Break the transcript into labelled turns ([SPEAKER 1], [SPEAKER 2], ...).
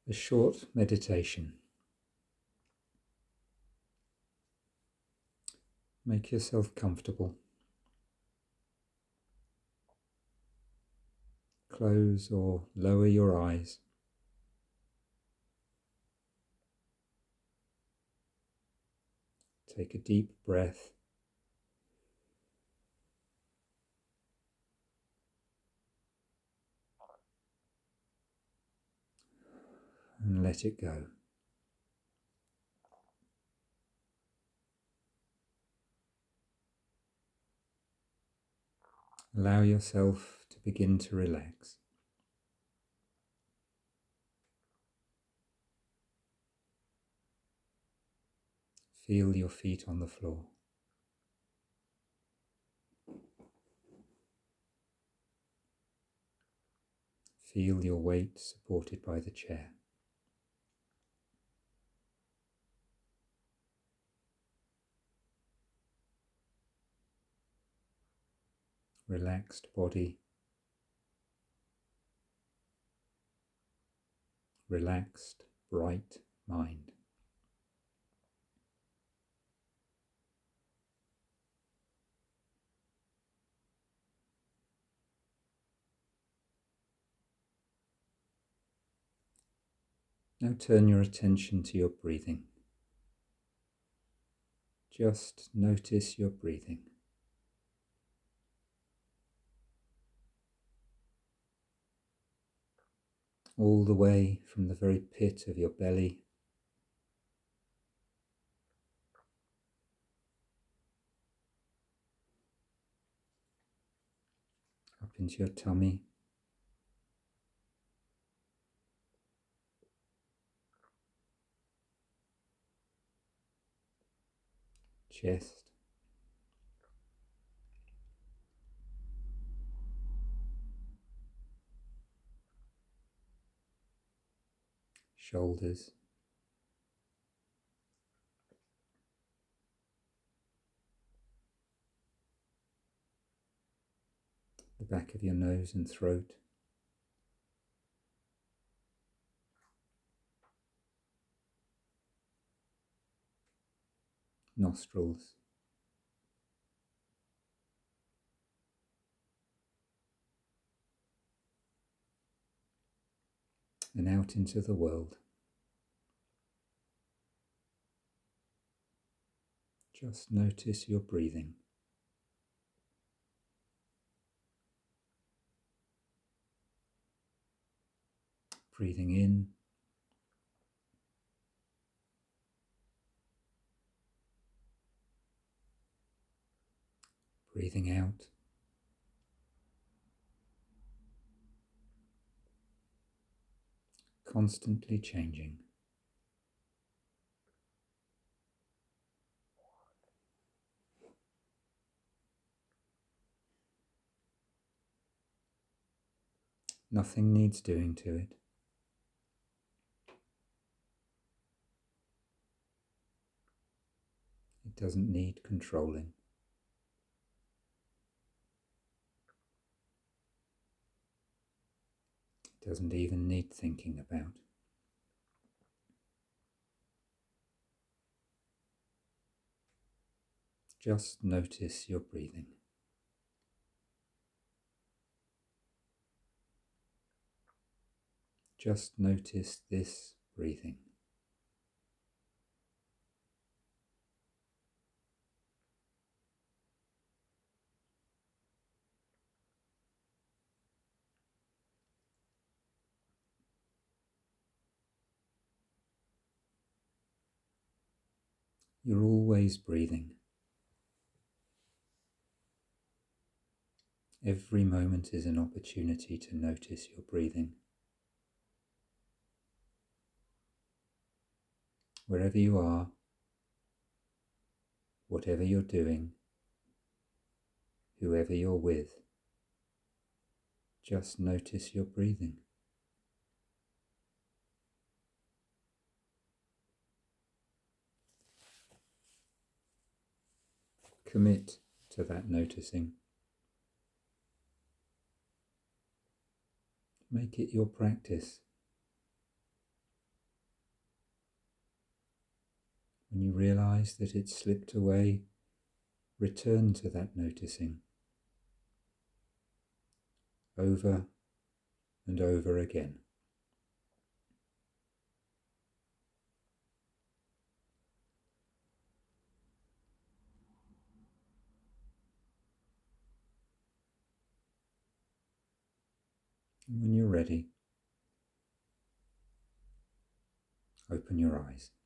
[SPEAKER 1] A short meditation. Make yourself comfortable. Close or lower your eyes. Take a deep breath. And let it go. Allow yourself to begin to relax. Feel your feet on the floor. Feel your weight supported by the chair. Relaxed body. Relaxed, bright mind. Now turn your attention to your breathing. Just notice your breathing. All the way from the very pit of your belly up into your tummy, chest, shoulders, the back of your nose and throat, nostrils, and out into the world. Just notice your breathing. Breathing in, breathing out, constantly changing. Nothing needs doing to it. It doesn't need controlling. It doesn't even need thinking about. Just notice your breathing. Just notice this breathing. You're always breathing. Every moment is an opportunity to notice your breathing. Wherever you are, whatever you're doing, whoever you're with, just notice your breathing. Commit to that noticing. Make it your practice. When you realize that it slipped away, return to that noticing over and over again. And when you're ready, open your eyes.